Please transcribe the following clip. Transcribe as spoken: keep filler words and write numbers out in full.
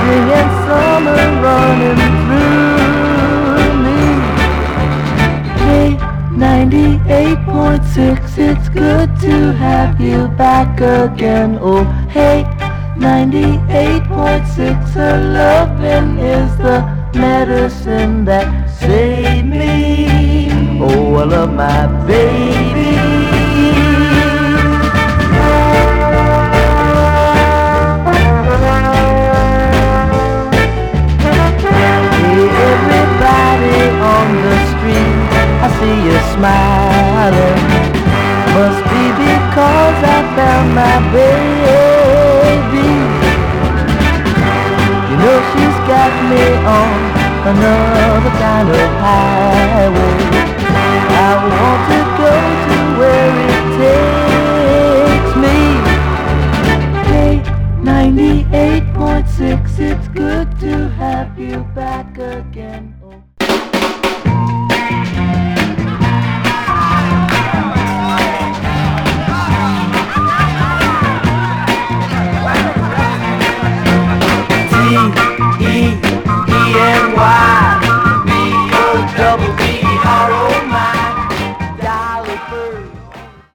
spring and summer running through me. Hey, ninety-eight point six, it's good to have you back again. Oh, hey, ninety-eight point six, her loving is the medicine that saved me. Oh, I love my baby. Everybody on the street, I see you smiling. Must be because I found my baby. You know she's got me on another kind of highway. I want to go to where it's